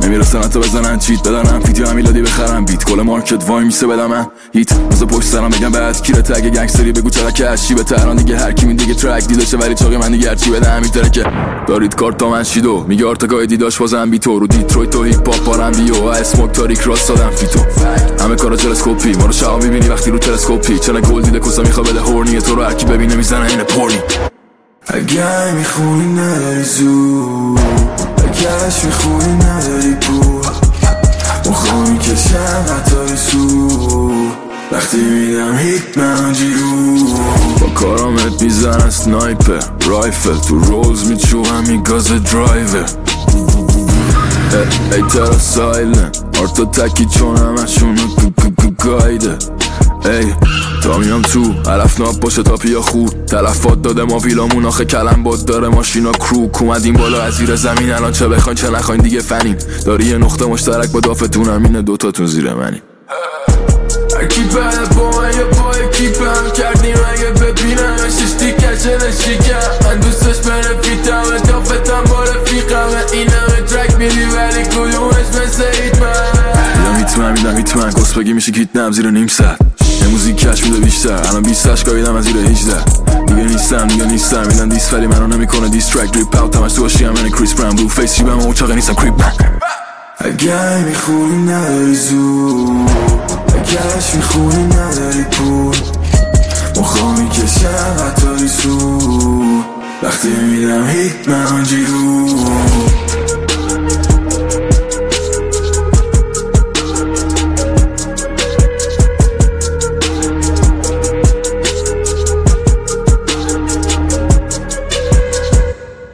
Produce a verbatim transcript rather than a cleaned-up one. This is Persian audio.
نمیرسن حتی بزنن چیت بدنم فیدیو هم میلادی بخرم بیت کل مارکت وای میسه بدم من هیت بزا پشت سرم بگم بعد کی رته اگه گنگستری بگو چرا که از چی به تهران دیگه هر کی می دیگه ترک دیدشه ولی چاقی من دیگه هرچی بده همین تره که دارید کارت تا من شیدو میگه آرتگاه دیداش بازم بی تو رو دیترویت و هیپ هاپ بارم بیو اسموک تاریک راست دادم فیتو همه کارا تلسکوپی ما رو شعا میبینی وقتی رو تلسکوپی چنه گل دیده کسا میخوا بده هورنیه تو رو هر کی ببینه میزنه این پورنی اگه میخونی نداری زود اگهش میخونی نداری بود مخواه میکشم حتی سود وقتی میدم هیت من جیرو با کارامت میزنن سنایپر رایفل تو روز میچوهم میگاز درایور ای ترا سایلن آرتا تکی چون همشون گایده ای تا میام تو علف ناب باشه تا پیا خود تلفات داده ما ویلامون آخه کلم باد داره ماشینا کروک اومدیم بالا از زیر زمین الان چه بخواین چه نخواین دیگه فنیم داری یه نقطه مشترک با دافتونم اینه دوتاتون زیر منی هرکی بعد با من یا با اکیپ هم کردیم اگه ببینم ششتی کشه نشیکم من دوستش بنفیتم دافتم با رفیقم این همه ترک میدی ولی کدومش مثل هیت من میدم هیت من میدم هیت من گست بگی میشه هیت نم زیر نیم ساعت یه موزیک کش میده بیشتر الان بیست هشت گاهیدم از زیر هجده دیگه نیستم دیگه نیستم میدن دیس ولی منو نمیکنه دیس ترک دریپ اوت همش تو هاشی همه کریس براون بلو فیس شیبم و چاقه نیستم کریپ من اگه میخونی نداری زود اگهش میخونی نداری پول مخواه میکشم حتی سود وقتی میدم هیت من جیرو